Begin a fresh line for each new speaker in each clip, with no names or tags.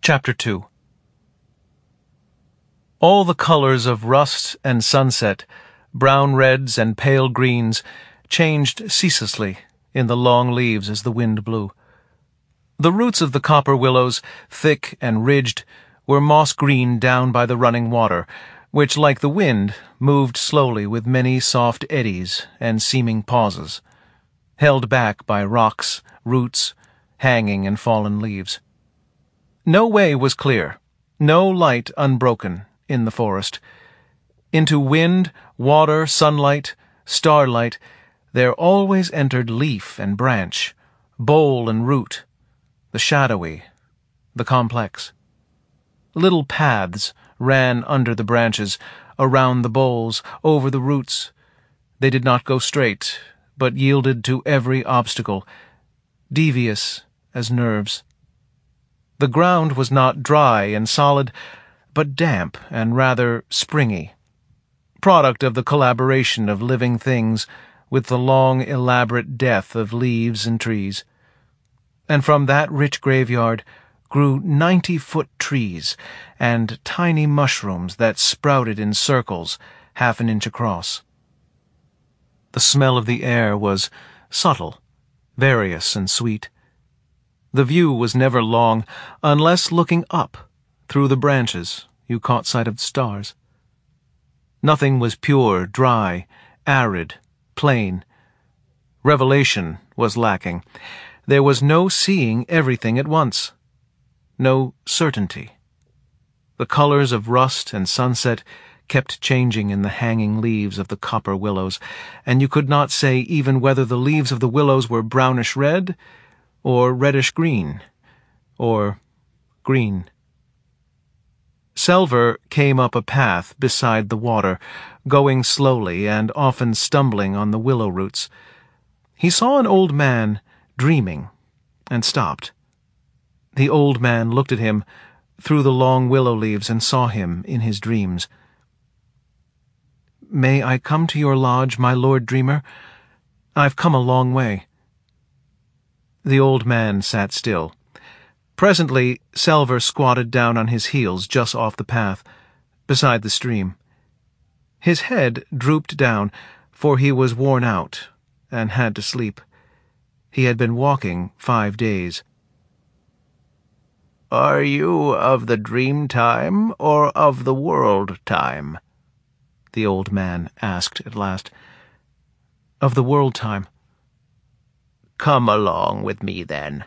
Chapter 2. All the colors of rust and sunset, brown reds and pale greens, changed ceaselessly in the long leaves as the wind blew. The roots of the copper willows, thick and ridged, were moss-green down by the running water, which, like the wind, moved slowly with many soft eddies and seeming pauses, held back by rocks, roots, hanging and fallen leaves. No way was clear, no light unbroken in the forest. Into wind, water, sunlight, starlight, there always entered leaf and branch, bole and root, the shadowy, the complex. Little paths ran under the branches, around the boles, over the roots. They did not go straight, but yielded to every obstacle, devious as nerves. The ground was not dry and solid, but damp and rather springy, product of the collaboration of living things with the long, elaborate death of leaves and trees. And from that rich graveyard grew 90-foot trees and tiny mushrooms that sprouted in circles half an inch across. The smell of the air was subtle, various and sweet. The view was never long, unless looking up, through the branches, you caught sight of the stars. Nothing was pure, dry, arid, plain. Revelation was lacking. There was no seeing everything at once. No certainty. The colors of rust and sunset kept changing in the hanging leaves of the copper willows, and you could not say even whether the leaves of the willows were brownish-red, or reddish-green, or green. Selver came up a path beside the water, going slowly and often stumbling on the willow roots. He saw an old man dreaming, and stopped. The old man looked at him through the long willow leaves and saw him in his dreams. "May I come to your lodge, my lord dreamer? I've come a long way." The old man sat still. Presently, Selver squatted down on his heels just off the path, beside the stream. His head drooped down, for he was worn out and had to sleep. He had been walking 5 days.
"Are you of the dream time or of the world time?" the old man asked at last.
"Of the world time."
"Come along with me, then."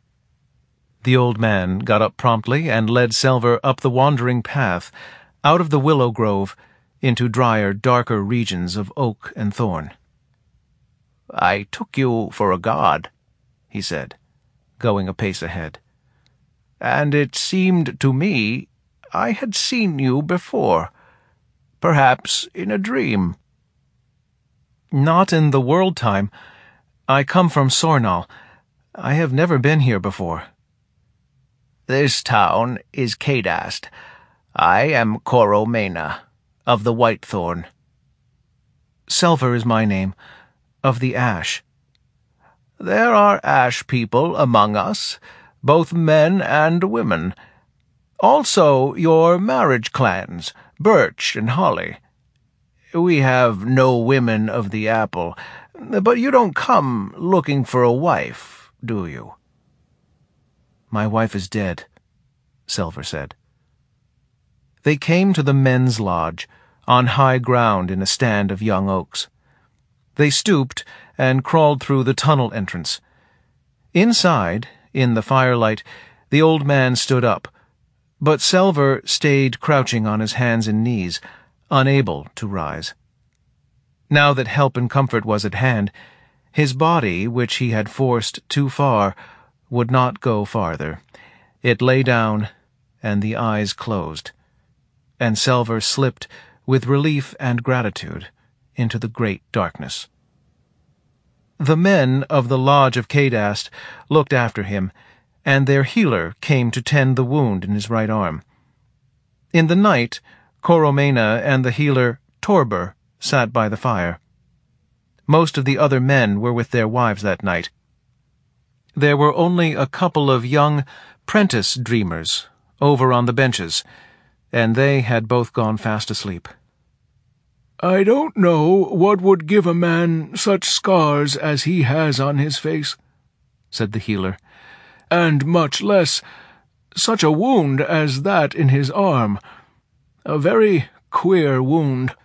The old man got up promptly and led Selver up the wandering path, out of the willow grove, into drier, darker regions of oak and thorn.
"I took you for a god," he said,
going a pace ahead.
"And it seemed to me I had seen you before, perhaps in a dream."
"Not in the world time. I come from Sornal. I have never been here before."
"This town is Kadast. I am Coromena, of the Whitethorn."
"Selver is my name, of the Ash."
"There are Ash people among us, both men and women. Also your marriage clans, Birch and Holly. We have no women of the apple, but you don't come looking for a wife, do you?"
"My wife is dead," Selver said. They came to the men's lodge, on high ground in a stand of young oaks. They stooped and crawled through the tunnel entrance. Inside, in the firelight, the old man stood up, but Selver stayed crouching on his hands and knees, unable to rise. Now that help and comfort was at hand, his body, which he had forced too far, would not go farther. It lay down, and the eyes closed, and Selver slipped, with relief and gratitude, into the great darkness. The men of the Lodge of Kadast looked after him, and their healer came to tend the wound in his right arm. In the night, Coromena and the healer Torber sat by the fire. Most of the other men were with their wives that night. There were only a couple of young prentice dreamers, over on the benches, and they had both gone fast asleep.
"I don't know what would give a man such scars as he has on his face," said the healer, "and much less such a wound as that in his arm. A very queer wound."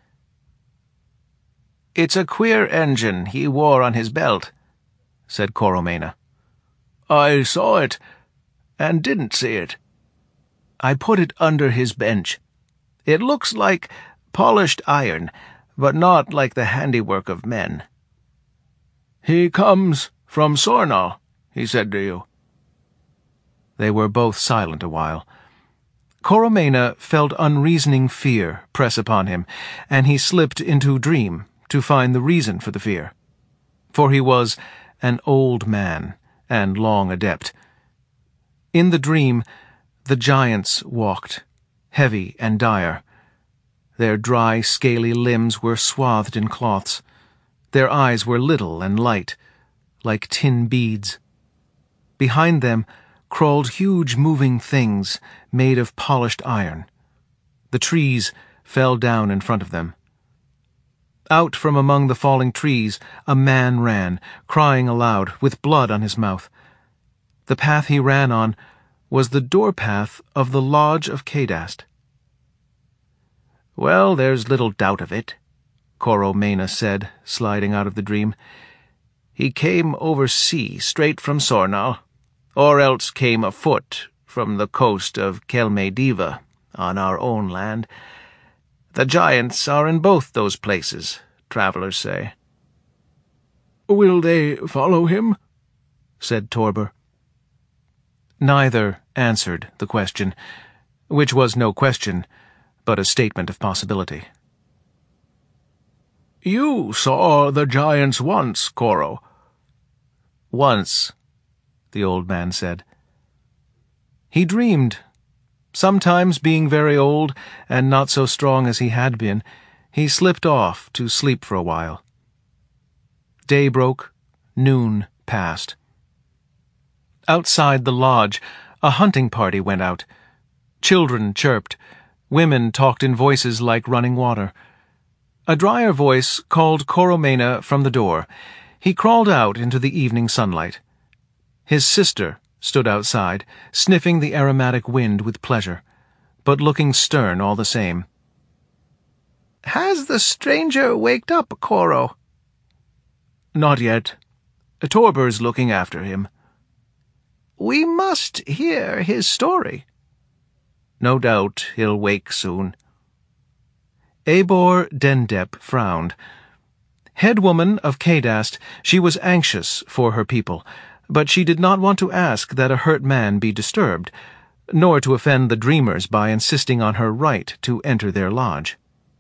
"It's a queer engine he wore on his belt," said Coromena.
"I saw it, and didn't see it."
"I put it under his bench. It looks like polished iron, but not like the handiwork of men."
"He comes from Sornal," he said to you.
They were both silent a while. Coromena felt unreasoning fear press upon him, and he slipped into dream to find the reason for the fear. For he was an old man, and long adept. In the dream, the giants walked, heavy and dire. Their dry, scaly limbs were swathed in cloths. Their eyes were little and light, like tin beads. Behind them crawled huge moving things made of polished iron. The trees fell down in front of them. Out from among the falling trees a man ran, crying aloud, with blood on his mouth. The path he ran on was the door-path of the Lodge of Kadast. "Well, there's little doubt of it," Coromena said, sliding out of the dream. "He came over sea, straight from Sornal, or else came afoot from the coast of Kelmediva, on our own land. The giants are in both those places, travelers say."
"Will they follow him?" said Torber.
Neither answered the question, which was no question, but a statement of possibility.
"You saw the giants once, Coro."
"Once," the old man said. He dreamed. Sometimes, being very old and not so strong as he had been, he slipped off to sleep for a while. Day broke, noon passed. Outside the lodge, a hunting party went out. Children chirped. Women talked in voices like running water. A drier voice called Coromena from the door. He crawled out into the evening sunlight. His sister stood outside, sniffing the aromatic wind with pleasure, but looking stern all the same.
"Has the stranger waked up, Coro?"
"Not yet. Torber's looking after him."
"We must hear his story."
"No doubt he'll wake soon." Eibor Dendep frowned. Headwoman of Kadast, she was anxious for her people, but she did not want to ask that a hurt man be disturbed, nor to offend the dreamers by insisting on her right to enter their lodge.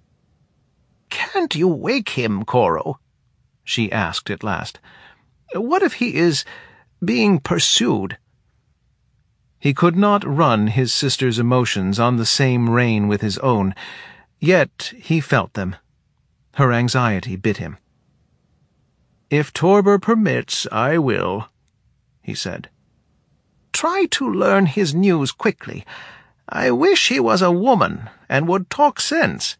"Can't you wake him, Coro?" she asked at last. "What if he is being pursued?"
He could not run his sister's emotions on the same rein with his own, yet he felt them. Her anxiety bit him.
"If Torber permits, I will," he said. "Try to learn his news quickly. I wish he was a woman and would talk sense."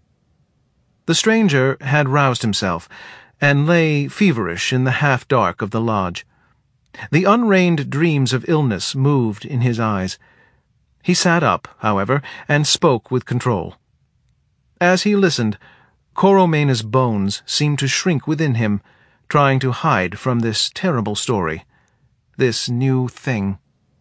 The stranger had roused himself, and lay feverish in the half-dark of the lodge. The unreined dreams of illness moved in his eyes. He sat up, however, and spoke with control. As he listened, Coromena's bones seemed to shrink within him, trying to hide from this terrible story, this new thing.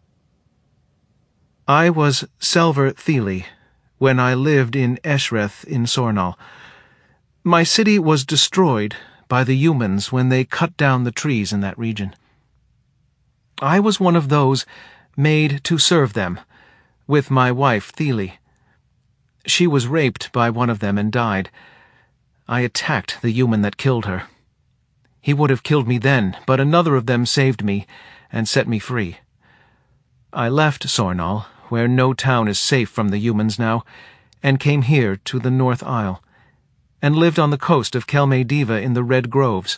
"I was Selver Theli when I lived in Eshreth in Sornal. My city was destroyed by the humans when they cut down the trees in that region. I was one of those made to serve them, with my wife Theli. She was raped by one of them and died. I attacked the human that killed her. He would have killed me then, but another of them saved me and set me free. I left Sornal, where no town is safe from the humans now, and came here to the North Isle, and lived on the coast of Kelmediva in the Red Groves.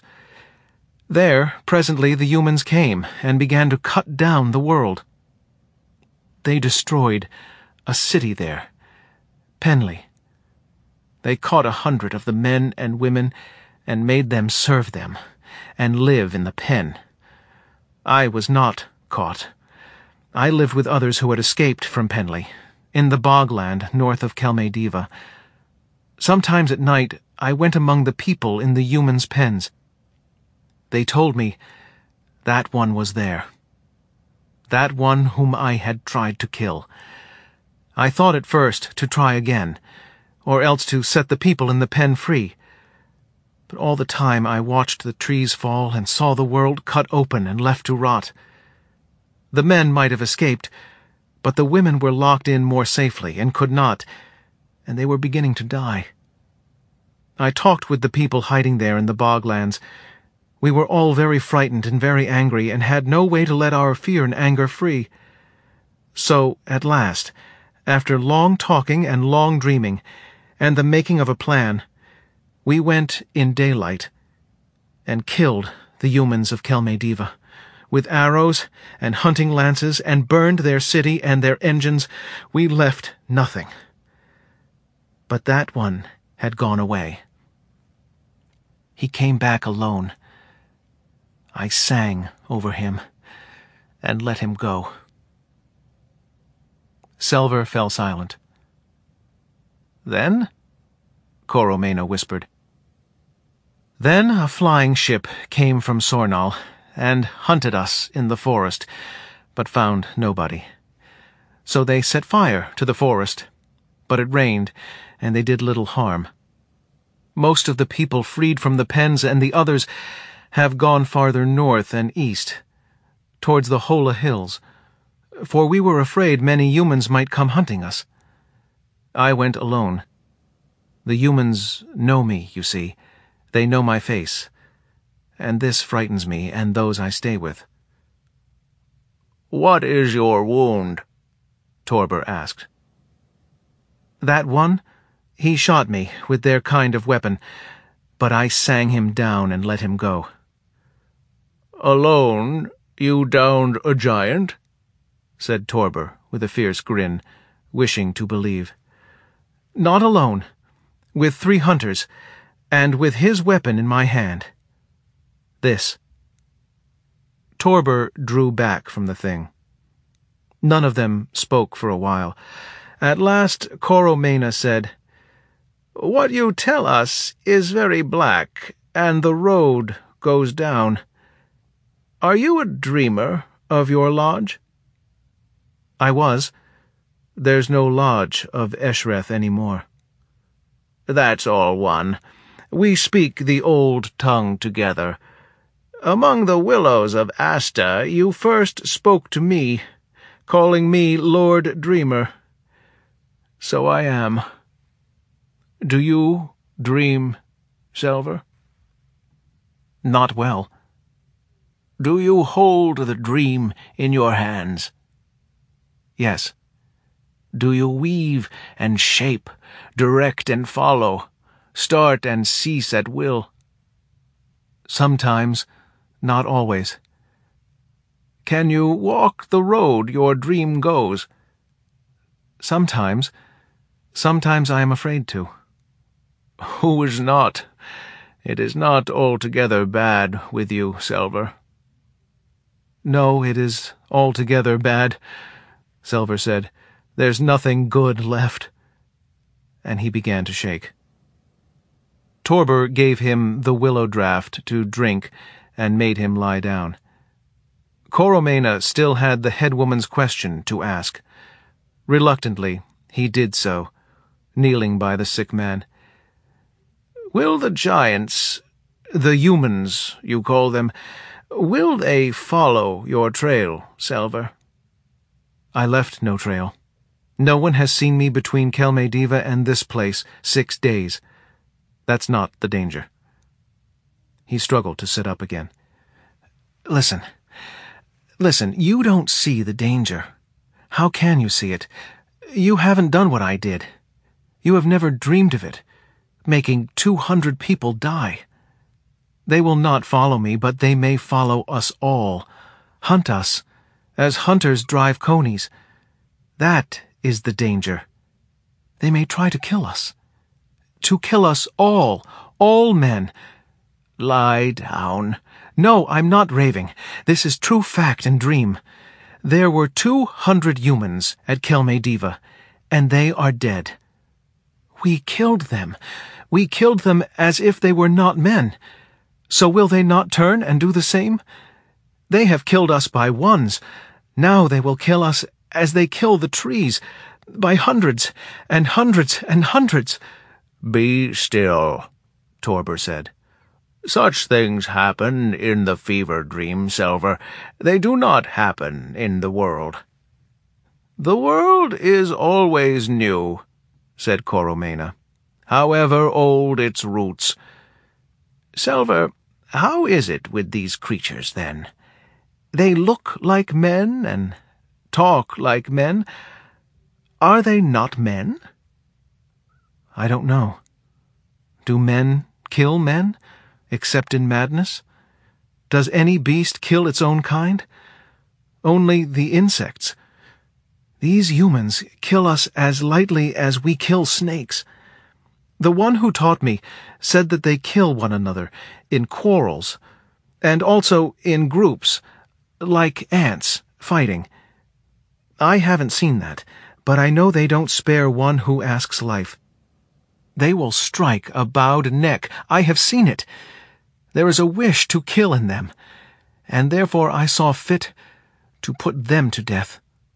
There, presently, the humans came and began to cut down the world." They destroyed a city there, Penly. They caught 100 of the men and women and made them serve them and live in the pen. I was not caught. I lived with others who had escaped from Penly, in the bogland north of Kelmé-Diva. Sometimes at night I went among the people in the humans' pens. They told me that one was there. That one whom I had tried to kill. I thought at first to try again, or else to set the people in the pen free. But all the time I watched the trees fall and saw the world cut open and left to rot. The men might have escaped, but the women were locked in more safely and could not, and they were beginning to die. I talked with the people hiding there in the boglands. We were all very frightened and very angry and had no way to let our fear and anger free. So, at last, after long talking and long dreaming, and the making of a plan, we went in daylight and killed the humans of Kelmé-Diva with arrows and hunting lances, and burned their city and their engines. We left nothing. But that one had gone away. He came back alone. I sang over him and let him go. Selver fell silent. "Then?" Coromena whispered. "Then a flying ship came from Sornal and hunted us in the forest, but found nobody. So they set fire to the forest, but it rained, and they did little harm. Most of the people freed from the pens, and the others have gone farther north and east, towards the Hola Hills, for we were afraid many humans might come hunting us. I went alone. The humans know me, you see. They know my face. And this frightens me and those I stay with." "What is your wound?" Torber asked. "That one? He shot me with their kind of weapon, but I sang him down and let him go." "Alone you downed a giant?" said Torber with a fierce grin, wishing to believe. "Not alone. With 3 hunters, and with his weapon in my hand. This." Torber drew back from the thing. None of them spoke for a while. At last Coromena said, "What you tell us is very black, and the road goes down. Are you a dreamer of your lodge?" "I was. There's no lodge of Eshreth any more." "That's all one. We speak the old tongue together. Among the willows of Asta you first spoke to me, calling me Lord Dreamer. So I am. Do you dream, Selver?" "Not well." "Do you hold the dream in your hands?" "Yes." "Do you weave and shape, direct and follow, start and cease at will?" "Sometimes, not always." "Can you walk the road your dream goes?" "Sometimes. Sometimes I am afraid to." "Who is not? It is not altogether bad with you, Selver." "No, it is altogether bad," Selver said. "There's nothing good left." And he began to shake. Torber gave him the willow draught to drink and made him lie down. Coromena still had the headwoman's question to ask. Reluctantly, he did so, kneeling by the sick man. "Will the giants, the humans, you call them, will they follow your trail, Selver?" "I left no trail. No one has seen me between Kelmé-Diva and this place 6 days. That's not the danger." He struggled to sit up again. Listen, you don't see the danger. How can you see it? You haven't done what I did. You have never dreamed of it, making 200 people die. They will not follow me, but they may follow us all, hunt us, as hunters drive conies. That is the danger. They may try to kill us. To kill us all men.
Lie down.
No, I'm not raving. This is true fact and dream. There were 200 humans at Kelmé-Diva, and they are dead. We killed them. We killed them as if they were not men. So will they not turn and do the same? They have killed us by ones. Now they will kill us as they kill the trees, by hundreds and hundreds and hundreds.
Be still, Torber said. Such things happen in the fever dream, Selver. They do not happen in the world. The world is always new, said Coromena, however old its roots. Selver, how is it with these creatures, then? They look like men and talk like men. Are they not men?
I don't know. Do men kill men, except in madness? Does any beast kill its own kind? Only the insects. These humans kill us as lightly as we kill snakes. The one who taught me said that they kill one another in quarrels, and also in groups, like ants fighting. I haven't seen that, but I know they don't spare one who asks life. They will strike a bowed neck. I have seen it. There is a wish to kill in them, and therefore I saw fit to put them to death.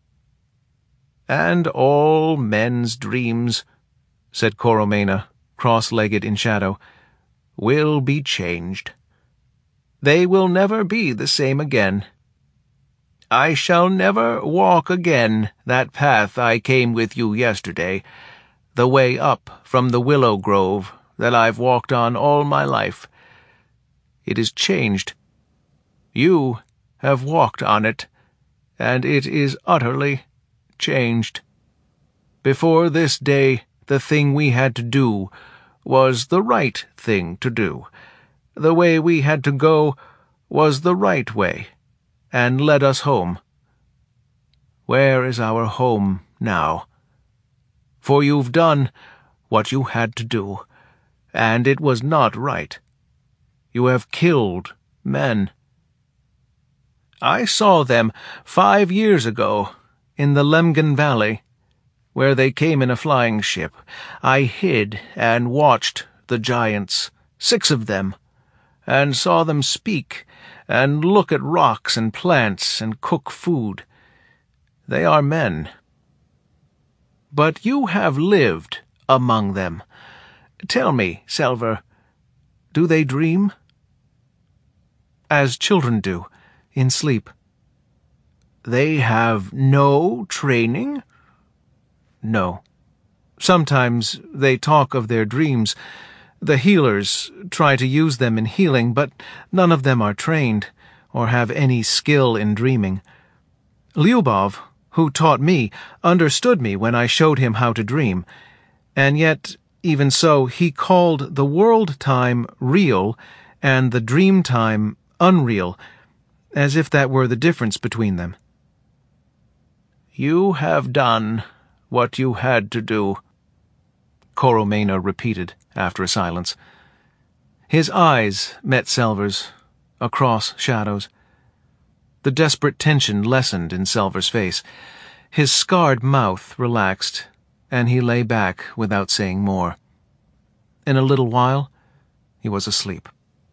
And all men's dreams, said Coromena, cross-legged in shadow, will be changed. They will never be the same again. I shall never walk again that path I came with you yesterday, the way up from the willow grove that I've walked on all my life. It is changed. You have walked on it, and it is utterly changed. Before this day, the thing we had to do was the right thing to do. The way we had to go was the right way, and led us home. Where is our home now? For you've done what you had to do, and it was not right. You have killed men. I saw them 5 years ago in the Lemgan Valley, where they came in a flying ship. I hid and watched the giants, 6 of them, and saw them speak and look at rocks and plants and cook food. They are men. But you have lived among them. Tell me, Selver, do they dream?
As children do, in sleep.
They have no training?
No. Sometimes they talk of their dreams. The healers try to use them in healing, but none of them are trained or have any skill in dreaming. Lyubov, who taught me, understood me when I showed him how to dream, and yet, even so, he called the world time real and the dream time unreal, as if that were the difference between them.
You have done what you had to do,
Coromena repeated after a silence. His eyes met Selver's, across shadows. The desperate tension lessened in Selver's face. His scarred mouth relaxed, and he lay back without saying more. In a little while, he was asleep.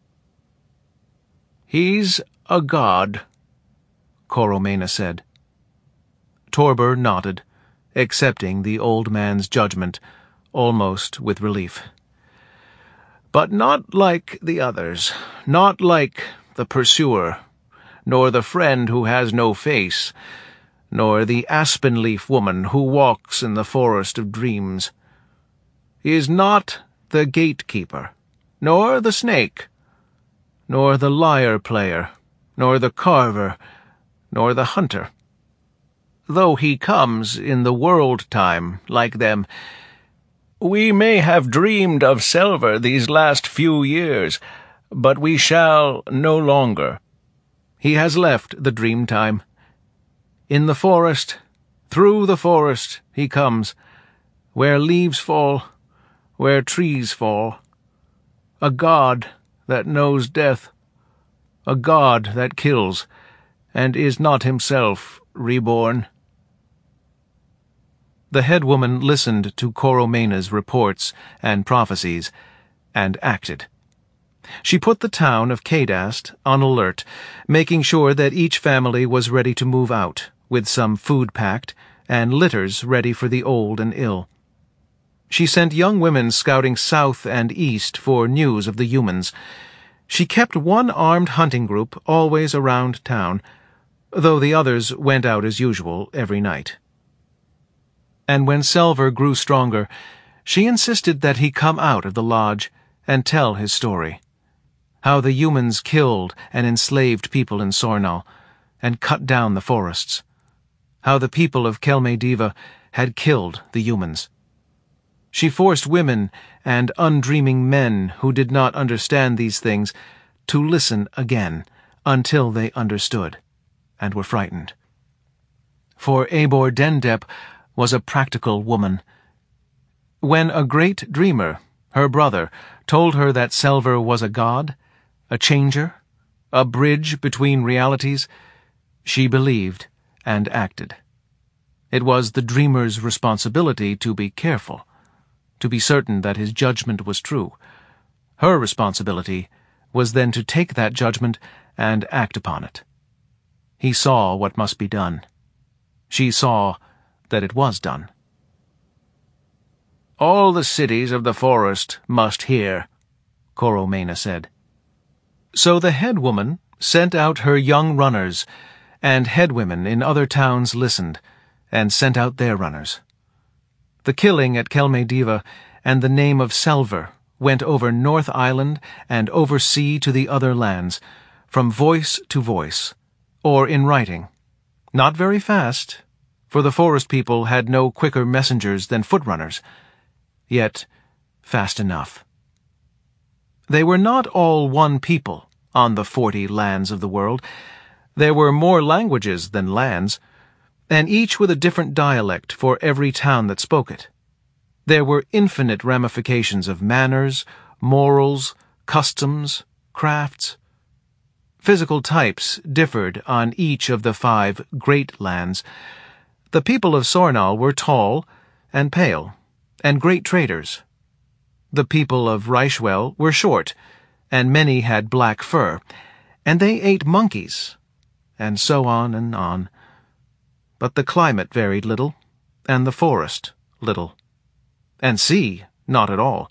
He's a god,
Coromena said. Torber nodded, accepting the old man's judgment, almost with relief.
But not like the others, not like the pursuer, nor the friend who has no face, nor the aspen-leaf woman who walks in the forest of dreams. He is not the gatekeeper, nor the snake, nor the lyre-player, nor the carver, nor the hunter. Though he comes in the world-time like them, we may have dreamed of Selver these last few years, but we shall no longer. He has left the dream-time. In the forest, Through the forest he comes, where leaves fall, where trees fall. A god that knows death, a god that kills, and is not himself reborn."
The head woman listened to Coromena's reports and prophecies, and acted. She put the town of Cadast on alert, making sure that each family was ready to move out, with some food packed, and litters ready for the old and ill. She sent young women scouting south and east for news of the humans. She kept one armed hunting group always around town, though the others went out as usual every night. And when Selver grew stronger, she insisted that he come out of the lodge and tell his story. How the humans killed and enslaved people in Sornal, and cut down the forests. How the people of Kelmediva had killed the humans. She forced women and undreaming men who did not understand these things to listen again until they understood and were frightened. For Eivor Dendep was a practical woman. When a great dreamer, her brother, told her that Selver was a god, a changer, a bridge between realities, she believed and acted. It was the dreamer's responsibility to be careful, to be certain that his judgment was true. Her responsibility was then to take that judgment and act upon it. He saw what must be done. She saw that it was done.
"All the cities of the forest must hear," Coromena said.
So the head woman sent out her young runners, and head women in other towns listened, and sent out their runners. The killing at Kelmediva and the name of Selver went over North Island and over sea to the other lands, from voice to voice, or in writing. Not very fast, for the forest people had no quicker messengers than footrunners, yet fast enough. They were not all one people on the 40 lands of the world. There were more languages than lands, and each with a different dialect for every town that spoke it. There were infinite ramifications of manners, morals, customs, crafts. Physical types differed on each of the 5 great lands. The people of Sornal were tall and pale, and great traders. The people of Reichwell were short, and many had black fur, and they ate monkeys, and so on and on. But the climate varied little, and the forest little, and sea not at all.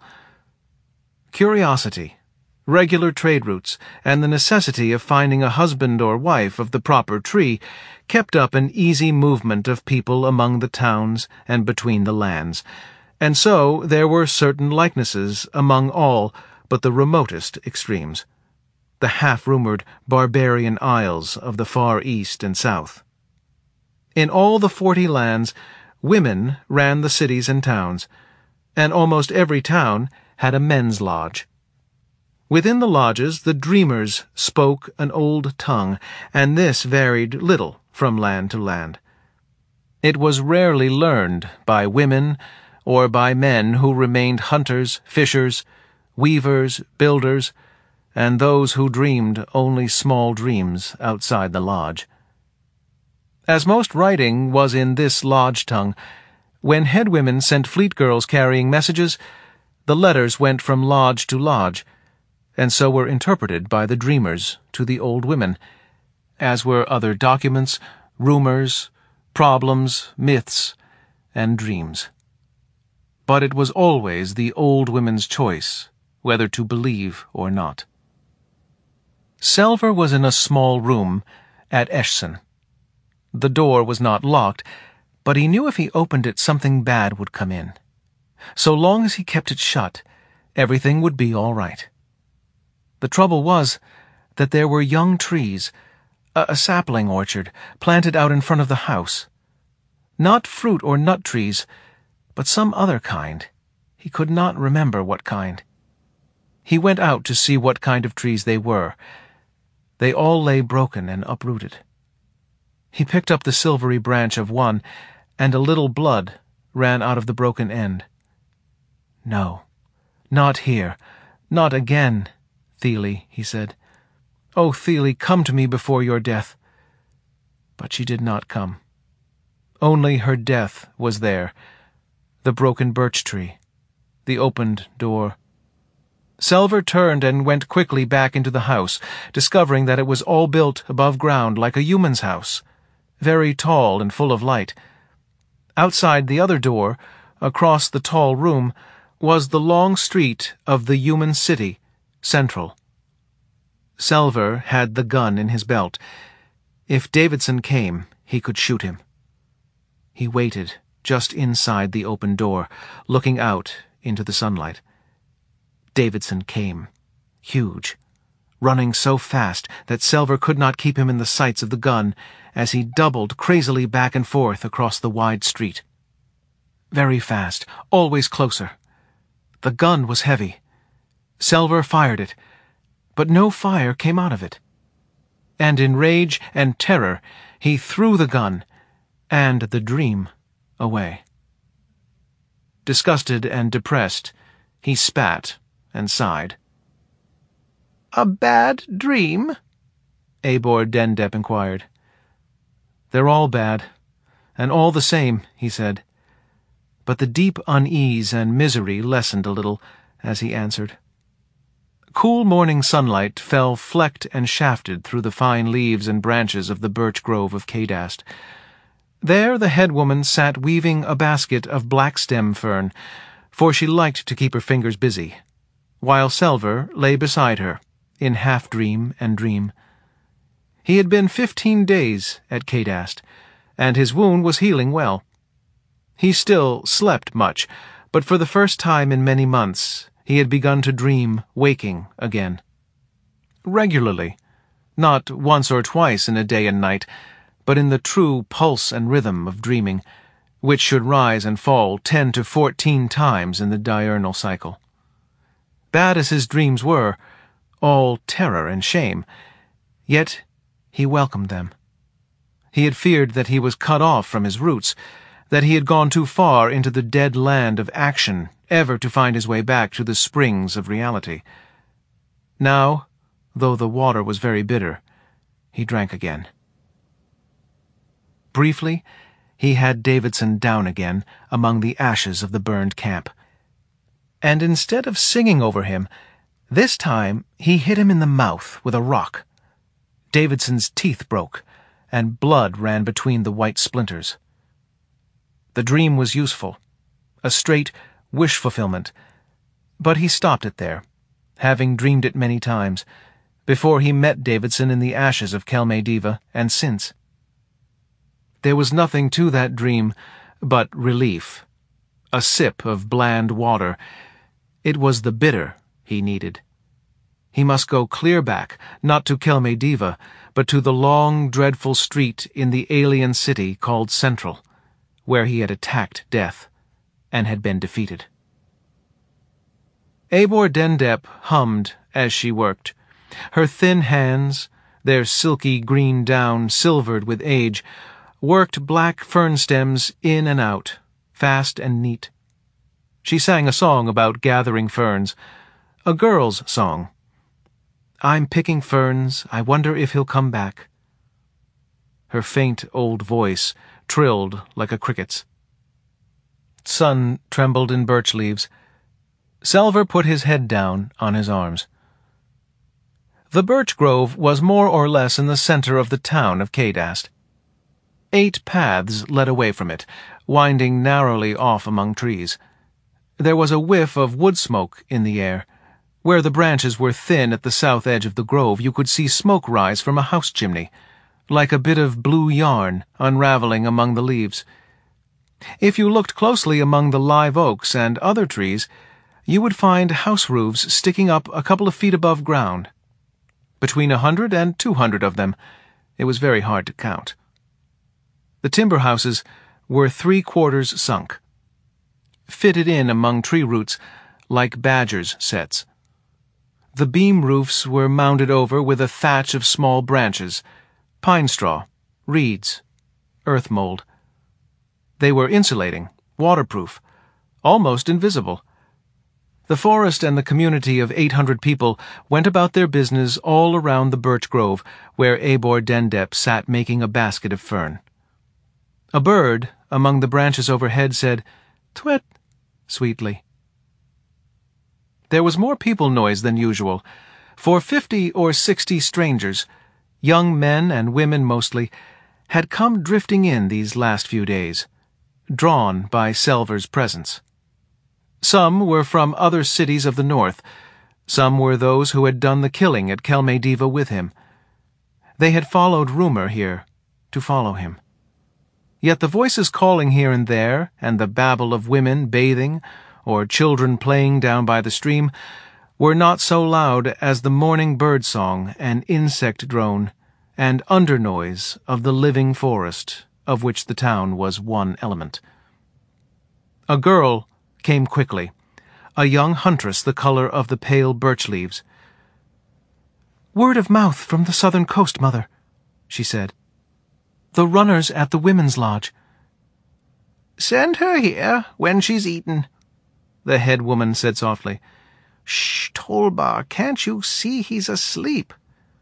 Curiosity, regular trade routes, and the necessity of finding a husband or wife of the proper tree kept up an easy movement of people among the towns and between the lands, and so there were certain likenesses among all but the remotest extremes, the half-rumored barbarian isles of the far east and south. In all the 40 lands, women ran the cities and towns, and almost every town had a men's lodge. Within the lodges the dreamers spoke an old tongue, and this varied little from land to land. It was rarely learned by women or by men who remained hunters, fishers, weavers, builders, and those who dreamed only small dreams outside the lodge. As most writing was in this lodge tongue, when head women sent fleet girls carrying messages, the letters went from lodge to lodge, and so were interpreted by the dreamers to the old women, as were other documents, rumors, problems, myths, and dreams. But it was always the old women's choice whether to believe or not. Selver was in a small room at Eschsen. The door was not locked, but he knew if he opened it something bad would come in. So long as he kept it shut, everything would be all right. The trouble was that there were young trees, a sapling orchard, planted out in front of the house. Not fruit or nut trees, but some other kind. He could not remember what kind. He went out to see what kind of trees they were. They all lay broken and uprooted. He picked up the silvery branch of one, and a little blood ran out of the broken end. "No, not here, not again, Thele," he said. "Oh, Thele, come to me before your death." But she did not come. Only her death was there, the broken birch tree, the opened door. Selver turned and went quickly back into the house, discovering that it was all built above ground like a human's house, very tall and full of light. Outside the other door, across the tall room, was the long street of the human city, Central. Selver had the gun in his belt. If Davidson came, he could shoot him. He waited just inside the open door, looking out into the sunlight. Davidson came, huge, running so fast that Selver could not keep him in the sights of the gun as he doubled crazily back and forth across the wide street. Very fast, always closer. The gun was heavy. Selver fired it, but no fire came out of it. And in rage and terror, he threw the gun and the dream away. Disgusted and depressed, he spat and sighed. "A bad dream?" Eibor Dendep inquired. "They're all bad, and all the same," he said. But the deep unease and misery lessened a little as he answered. Cool morning sunlight fell flecked and shafted through the fine leaves and branches of the birch grove of Cadast. There the head woman sat weaving a basket of black stem fern, for she liked to keep her fingers busy, while Selver lay beside her, in half-dream and dream. He had been 15 days at Cadast, and his wound was healing well. He still slept much, but for the first time in many months he had begun to dream waking again. Regularly, not once or twice in a day and night, but in the true pulse and rhythm of dreaming, which should rise and fall 10 to 14 times in the diurnal cycle. Bad as his dreams were, all terror and shame, yet he welcomed them. He had feared that he was cut off from his roots, that he had gone too far into the dead land of action ever to find his way back to the springs of reality. Now, though the water was very bitter, he drank again. Briefly, he had Davidson down again among the ashes of the burned camp. And instead of singing over him, this time he hit him in the mouth with a rock. Davidson's teeth broke, and blood ran between the white splinters. The dream was useful, a straight wish fulfillment, but he stopped it there, having dreamed it many times, before he met Davidson in the ashes of Kelmé-Diva, and since. There was nothing to that dream but relief, a sip of bland water. It was the bitter he needed. He must go clear back, not to Kelmé-Diva, but to the long, dreadful street in the alien city called Central, where he had attacked death and had been defeated. Eibor Dendep hummed as she worked. Her thin hands, their silky green down silvered with age, worked black fern stems in and out, fast and neat. She sang a song about gathering ferns, a girl's song. "I'm picking ferns, I wonder if he'll come back." Her faint old voice trilled like a cricket's. Sun trembled in birch leaves. Selver put his head down on his arms. The birch grove was more or less in the center of the town of Cadast. 8 paths led away from it, winding narrowly off among trees. There was a whiff of wood smoke in the air. Where the branches were thin at the south edge of the grove, you could see smoke rise from a house chimney, like a bit of blue yarn unraveling among the leaves. If you looked closely among the live oaks and other trees, you would find house roofs sticking up a couple of feet above ground. Between 100 and 200 of them. It was very hard to count. The timber houses were 3/4 sunk, fitted in among tree roots like badgers' setts. The beam roofs were mounded over with a thatch of small branches, pine straw, reeds, earth mold. They were insulating, waterproof, almost invisible. The forest and the community of 800 people went about their business all around the birch grove where Eobor Dendep sat making a basket of fern. A bird, among the branches overhead, said, "Twit," sweetly. There was more people noise than usual, for 50 or 60 strangers, young men and women mostly, had come drifting in these last few days, drawn by Selver's presence. Some were from other cities of the north. Some were those who had done the killing at Kelmediva with him. They had followed rumor here to follow him. Yet the voices calling here and there, and the babble of women bathing or children playing down by the stream, were not so loud as the morning bird song and insect drone and undernoise of the living forest of which the town was one element. A girl came quickly, a young huntress the color of the pale birch leaves. "Word of mouth from the southern coast, Mother," she said. "The runners at the women's lodge."
"Send her here when she's eaten," the head woman said softly. "Shh, Tolbar, can't you see he's asleep?"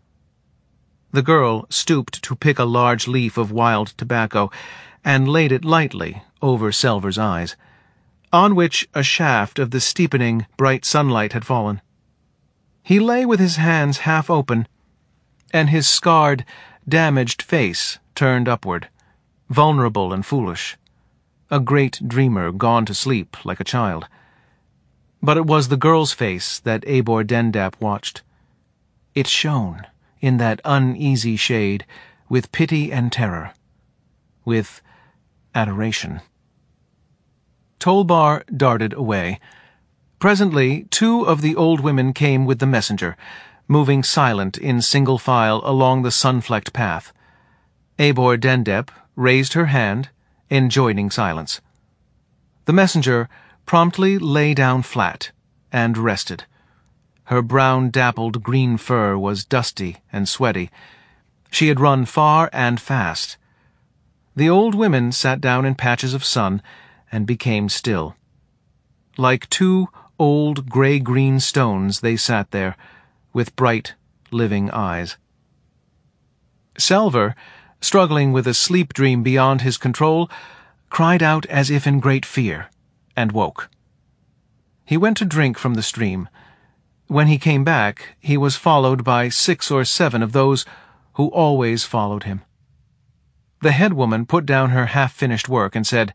The girl stooped to pick a large leaf of wild tobacco and laid it lightly over Selver's eyes, on which a shaft of the steepening, bright sunlight had fallen. He lay with his hands half open, and his scarred, damaged face turned upward, vulnerable and foolish, a great dreamer gone to sleep like a child. But it was the girl's face that Eobor Dendep watched. It shone, in that uneasy shade, with pity and terror, with adoration. Tolbar darted away. Presently 2 of the old women came with the messenger, moving silent in single file along the sun-flecked path. Eobor Dendep raised her hand, enjoining silence. The messenger promptly lay down flat and rested. Her brown-dappled green fur was dusty and sweaty. She had run far and fast. The old women sat down in patches of sun and became still. Like 2 old gray-green stones they sat there, with bright, living eyes. Selver, struggling with a sleep dream beyond his control, cried out as if in great fear, and woke. He went to drink from the stream. When he came back, he was followed by 6 or 7 of those who always followed him. The head woman put down her half-finished work and said,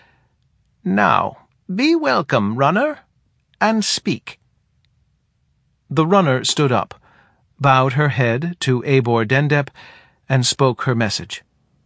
"Now, be welcome, runner, and speak." The runner stood up, bowed her head to Eobor Dendep, and spoke her message.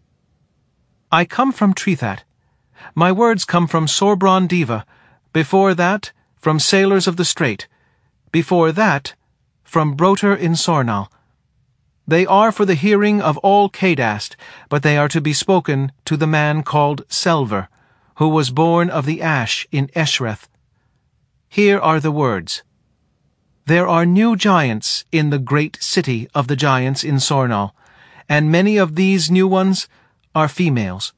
"I come from Trethat. My words come from Sorbron Diva. Before that, from Sailors of the Strait. Before that, from Broter in Sornal. They are for the hearing of all Kadast, but they are to be spoken to the man called Selver, who was born of the ash in Eshreth. Here are the words. There are new giants in the great city of the giants in Sornal, and many of these new ones are females.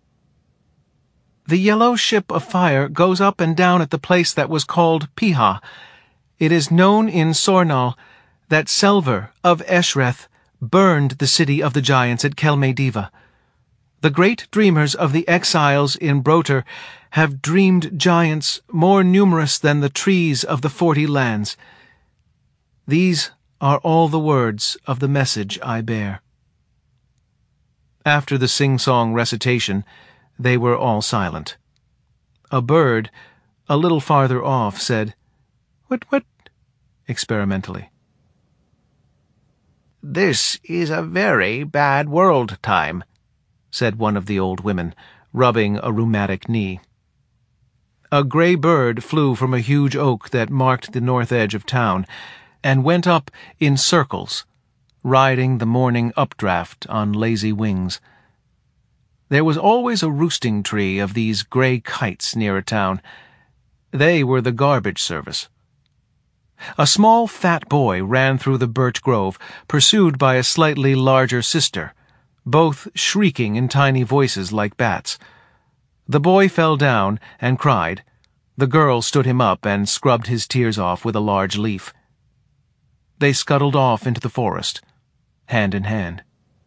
The yellow ship of fire goes up and down at the place that was called Piha. It is known in Sornal that Selver of Eshreth burned the city of the giants at Kelmediva. The great dreamers of the exiles in Broter have dreamed giants more numerous than the trees of the 40 lands. These are all the words of the message I bear." After the sing-song recitation, they were all silent. A bird, a little farther off, said, "Whit-whit," experimentally.
"This is a very bad world time," said one of the old women, rubbing a rheumatic knee.
A gray bird flew from a huge oak that marked the north edge of town, and went up in circles, riding the morning updraft on lazy wings. There was always a roosting tree of these gray kites near a town. They were the garbage service. A small fat boy ran through the birch grove, pursued by a slightly larger sister, both shrieking in tiny voices like bats. The boy fell down and cried. The girl stood him up and scrubbed his tears off with a large leaf. They scuttled off into the forest, hand in hand.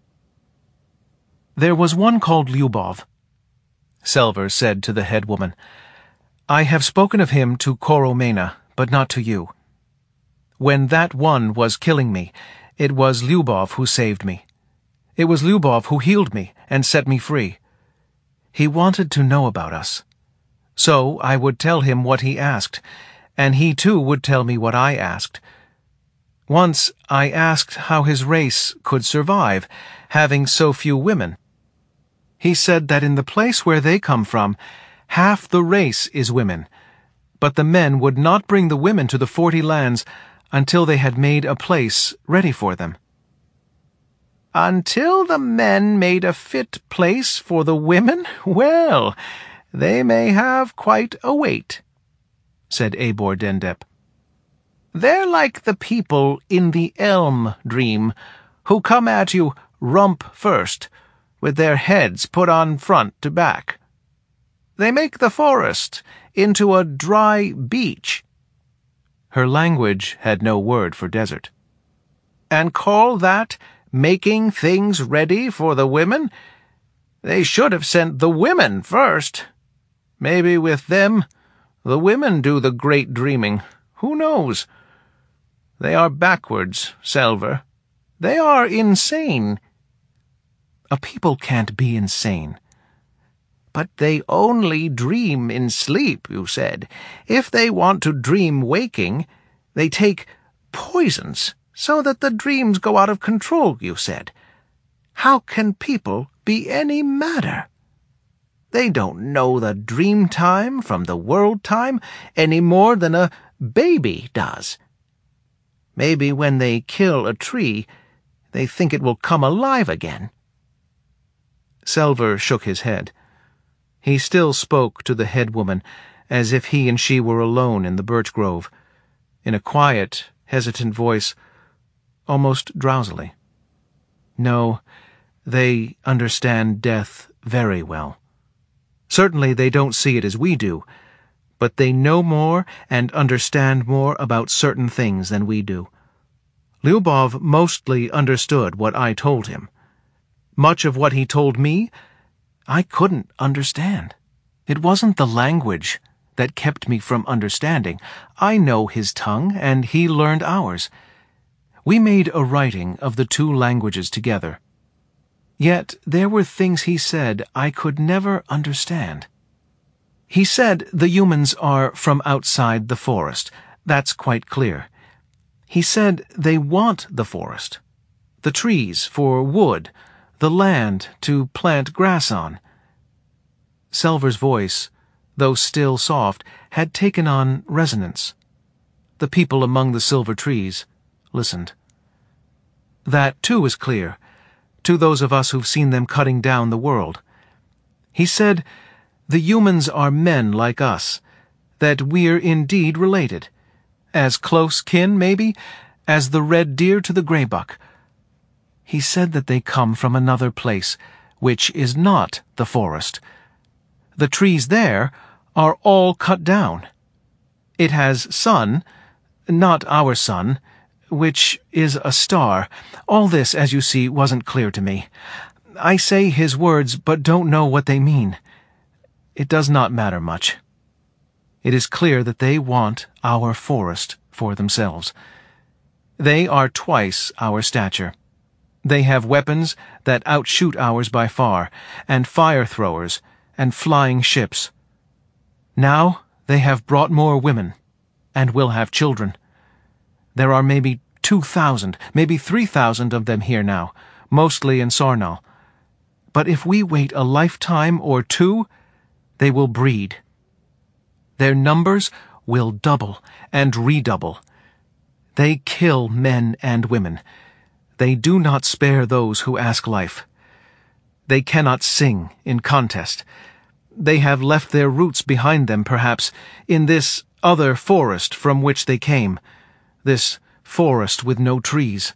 There was one called Lyubov. Selver said to the head woman, I have spoken of him to Koromena, but not to you. When that one was killing me, it was Lyubov who saved me. It was Lyubov who healed me and set me free. He wanted to know about us. So I would tell him what he asked, and he too would tell me what I asked. Once I asked how his race could survive, having so few women. He said that in the place where they come from, half the race is women, but the men would not bring the women to the 40 lands until they had made a place ready for them. Until the men made a fit place for the women? Well, they may have quite a wait, said Eibor Dendep. They're like the people in the Elm Dream, who come at you rump first, with their heads put on front to back. They make the forest into a dry beach. Her language had no word for desert. And call that making things ready for the women? They should have sent the women first. Maybe with them, the women do the great dreaming. Who knows? They are backwards, Selver. They are insane. A people can't be insane. But they only dream in sleep, you said. If they want to dream waking, they take poisons so that the dreams go out of control, you said. How can people be any madder? They don't know the dream time from the world time any more than a baby does. Maybe when they kill a tree, they think it will come alive again. Selver shook his head. He still spoke to the head woman as if he and she were alone in the birch grove, in a quiet, hesitant voice, almost drowsily. No, they understand death very well. Certainly they don't see it as we do, but they know more and understand more about certain things than we do. Lyubov mostly understood what I told him. Much of what he told me, I couldn't understand. It wasn't the language that kept me from understanding. I know his tongue, and he learned ours. We made a writing of the two languages together. Yet there were things he said I could never understand. He said the humans are from outside the forest. That's quite clear. He said they want the forest, the trees for wood, the land to plant grass on. Selver's voice, though still soft, had taken on resonance. The people among the silver trees listened. That, too, is clear, to those of us who've seen them cutting down the world. He said the humans are men like us, that we're indeed related, as close kin, maybe, as the red deer to the greybuck. He said that they come from another place, which is not the forest. The trees there are all cut down. It has sun, not our sun, which is a star. All this, as you see, wasn't clear to me. I say his words, but don't know what they mean. It does not matter much. It is clear that they want our forest for themselves. They are twice our stature. They have weapons that outshoot ours by far, and fire-throwers, and flying ships. Now they have brought more women, and will have children. There are maybe 2,000, maybe 3,000 of them here now, mostly in Sarnal. But if we wait a lifetime or two, they will breed. Their numbers will double and redouble. They kill men and women. They do not spare those who ask life. They cannot sing in contest. They have left their roots behind them, perhaps, in this other forest from which they came, this forest with no trees.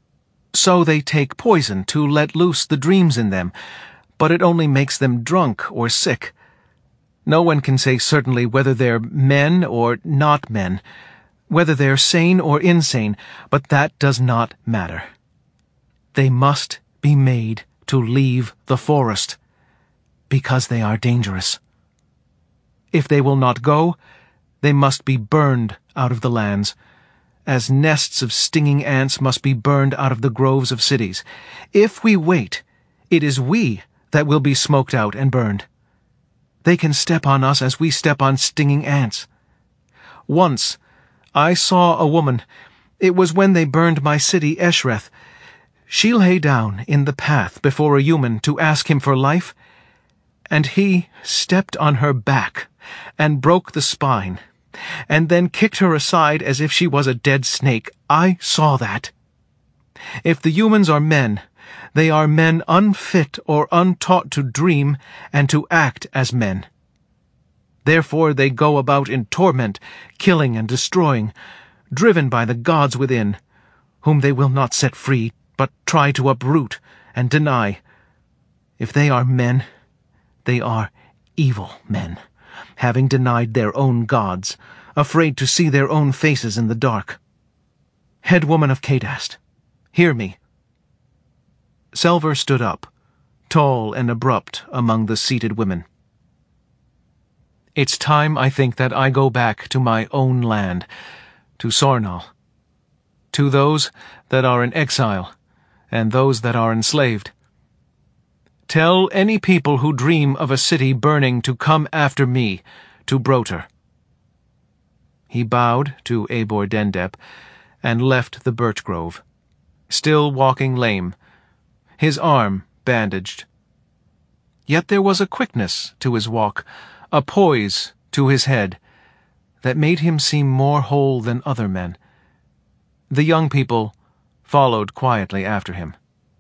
So they take poison to let loose the dreams in them, but it only makes them drunk or sick. No one can say certainly whether they're men or not men, whether they're sane or insane, but that does not matter. They must be made to leave the forest, because they are dangerous. If they will not go, they must be burned out of the lands, as nests of stinging ants must be burned out of the groves of cities. If we wait, it is we that will be smoked out and burned. They can step on us as we step on stinging ants. Once, I saw a woman. It was when they burned my city, Eshreth. She lay down in the path before a human to ask him for life, and he stepped on her back and broke the spine, and then kicked her aside as if she was a dead snake. I saw that. If the humans are men, they are men unfit or untaught to dream and to act as men. Therefore they go about in torment, killing and destroying, driven by the gods within, whom they will not set free, but try to uproot and deny. If they are men, they are evil men, having denied their own gods, afraid to see their own faces in the dark. Head woman of Kadast, hear me. Selver stood up, tall and abrupt among the seated women. It's time, I think, that I go back to my own land, to Sornal, to those that are in exile, and those that are enslaved. Tell any people who dream of a city burning to come after me, to Broter. He bowed to Eibor Dendep and left the birch grove, still walking lame, his arm bandaged. Yet there was a quickness to his walk, a poise to his head, that made him seem more whole than other men. The young people followed quietly after him.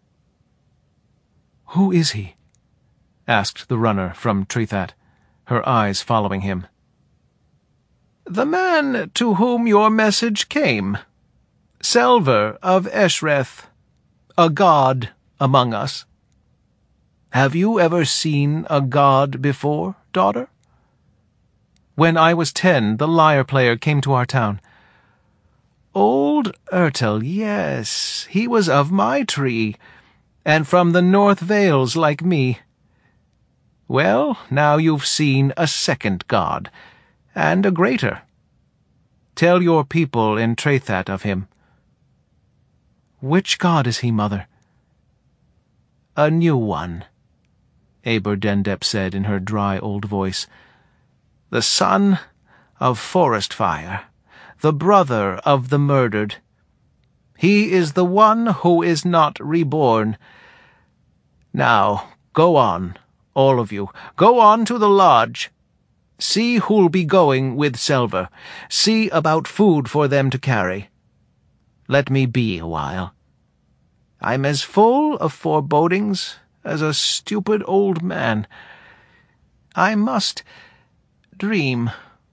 "Who is he?" asked the runner from Trethat, her eyes following him. "The man to whom your message came. Selver of Eshreth, a god among us. Have you ever seen a god before, daughter?" "When I was 10, the lyre player came to our town." "Old Ertel, yes, he was of my tree, and from the North Vales like me. Well, now you've seen a second god, and a greater. Tell your people in Trethat of him." "Which god is he, mother?" "A new one," Eibor Dendep said in her dry old voice. "The son of forest fire, the brother of the murdered. He is the one who is not reborn. Now, go on, all of you. Go on to the lodge. See who'll be going with Selver. See about food for them to carry. Let me be a while. I'm as full of forebodings as a stupid old man. I must dream."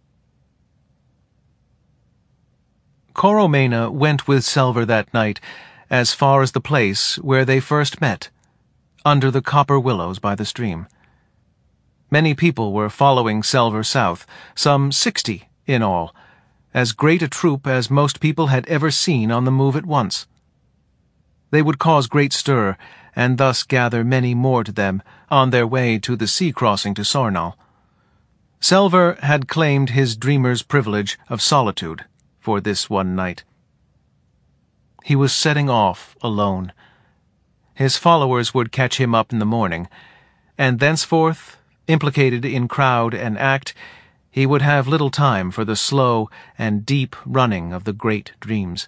Coromena went with Selver that night as far as the place where they first met, under the copper willows by the stream. Many people were following Selver south, some 60 in all, as great a troop as most people had ever seen on the move at once. They would cause great stir, and thus gather many more to them on their way to the sea crossing to Sornal. Selver had claimed his dreamer's privilege of solitude for this one night. He was setting off alone. His followers would catch him up in the morning, and thenceforth, implicated in crowd and act, he would have little time for the slow and deep running of the great dreams.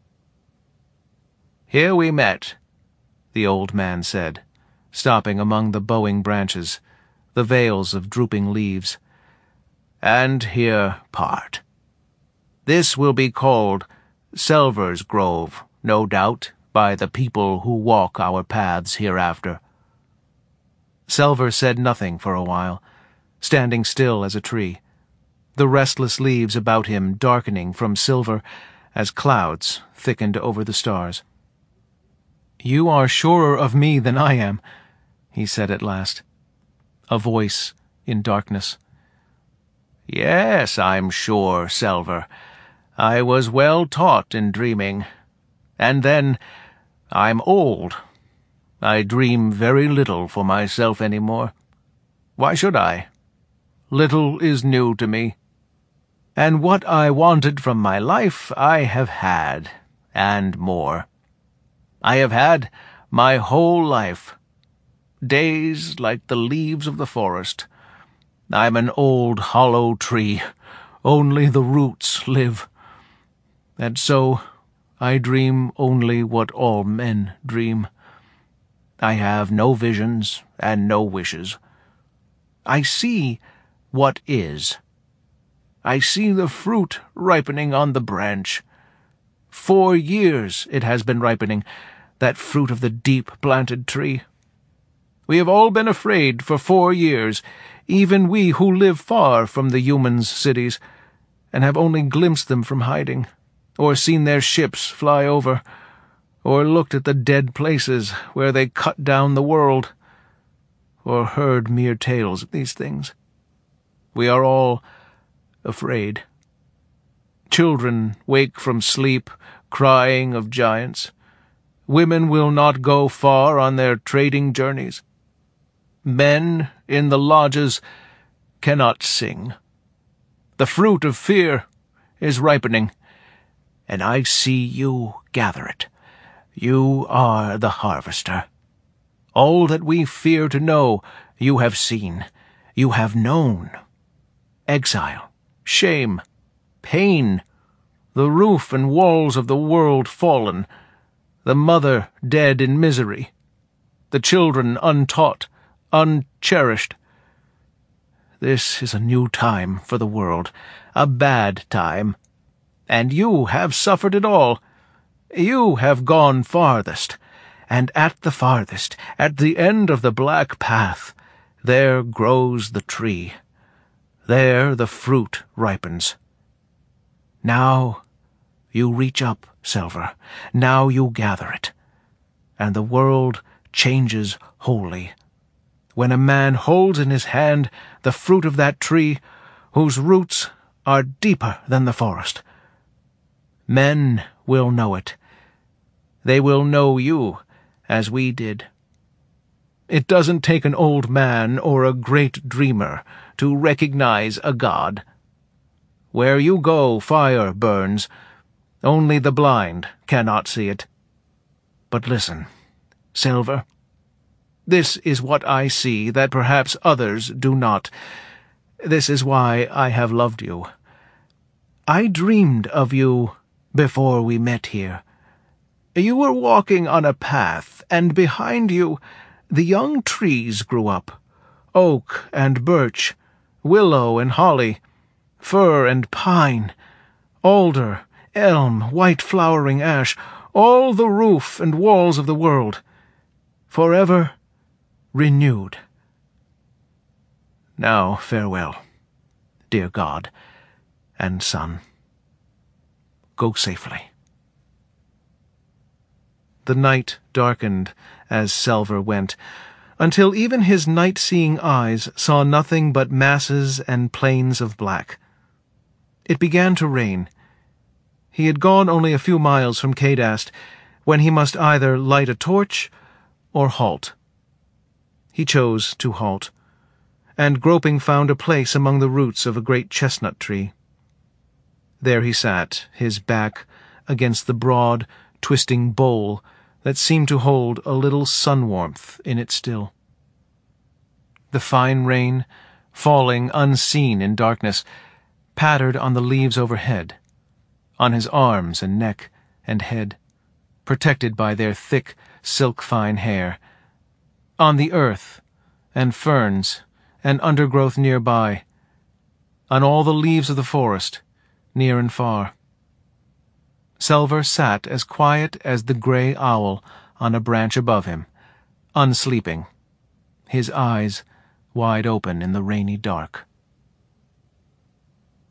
"Here we met," the old man said, stopping among the bowing branches, the veils of drooping leaves, "and here part. This will be called Selver's Grove, no doubt, by the people who walk our paths hereafter." Selver said nothing for a while, standing still as a tree, the restless leaves about him darkening from silver as clouds thickened over the stars. "You are surer of me than I am," he said at last. A voice in darkness.
Yes, I'm sure, Selver. I was well taught in dreaming. And then, I'm old. I dream very little for myself any more. Why should I? Little is new to me. And what I wanted from my life I have had, and more. I have had my whole life. Days like the leaves of the forest. I'm an old hollow tree. Only the roots live. And so I dream only what all men dream. I have no visions and no wishes. I see what is. I see the fruit ripening on the branch. 4 years it has been ripening, that fruit of the deep-planted tree. We have all been afraid for 4 years, even we who live far from the humans' cities, and have only glimpsed them from hiding, or seen their ships fly over, or looked at the dead places where they cut down the world, or heard mere tales of these things. We are all afraid. Children wake from sleep, crying of giants. Women will not go far on their trading journeys. Men in the lodges cannot sing. The fruit of fear is ripening, and I see you gather it. You are the harvester. All that we fear to know, you have seen, you have known. Exile, shame, pain, the roof and walls of the world fallen, the mother dead in misery, the children untaught, uncherished. This is a new time for the world, a bad time. And you have suffered it all. You have gone farthest, and at the farthest, at the end of the black path, there grows the tree. There the fruit ripens. Now you reach up, Selver. Now you gather it. And the world changes wholly. When a man holds in his hand the fruit of that tree, whose roots are deeper than the forest. Men will know it. They will know you, as we did. It doesn't take an old man or a great dreamer to recognize a god. Where you go, fire burns. Only the blind cannot see it. But listen, Selver. This is what I see that perhaps others do not. This is why I have loved you. I dreamed of you before we met here. You were walking on a path, and behind you the young trees grew up, oak and birch, willow and holly, fir and pine, alder, elm, white-flowering ash, all the roof and walls of the world, forever renewed. Now farewell, dear God and Son. Go safely. The night darkened as Selver went, until even his night-seeing eyes saw nothing but masses and plains of black. It began to rain. He had gone only a few miles from Cadast, when he must either light a torch or halt. He chose to halt, and groping found a place among the roots of a great chestnut tree. There he sat, his back against the broad, twisting bole that seemed to hold a little sun-warmth in it still. The fine rain, falling unseen in darkness, pattered on the leaves overhead, on his arms and neck and head, protected by their thick, silk-fine hair, on the earth and ferns and undergrowth nearby, on all the leaves of the forest, near and far. Selver sat as quiet as the grey owl on a branch above him, unsleeping, his eyes wide open in the rainy dark.